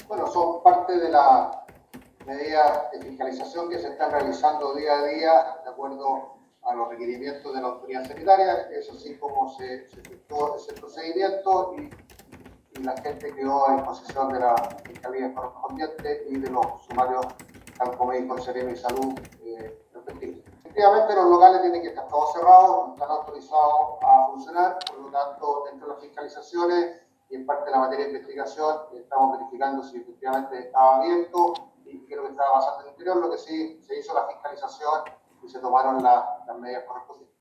Bueno, son parte de las medidas de fiscalización que se están realizando día a día de acuerdo a los requerimientos de la autoridad sanitaria. Eso sí, como se efectuó ese procedimiento y la gente quedó a disposición de la fiscalía correspondiente y de los sumarios Campo Médico, Seremi y Salud respectivos. Efectivamente, los locales tienen que estar todos cerrados, no están autorizados a funcionar, por lo tanto, dentro de las fiscalizaciones y en parte de la materia de investigación, estamos verificando si efectivamente estaba abierto y qué es lo que estaba pasando en el interior. Lo que sí se hizo la fiscalización y se tomaron las medidas correspondientes.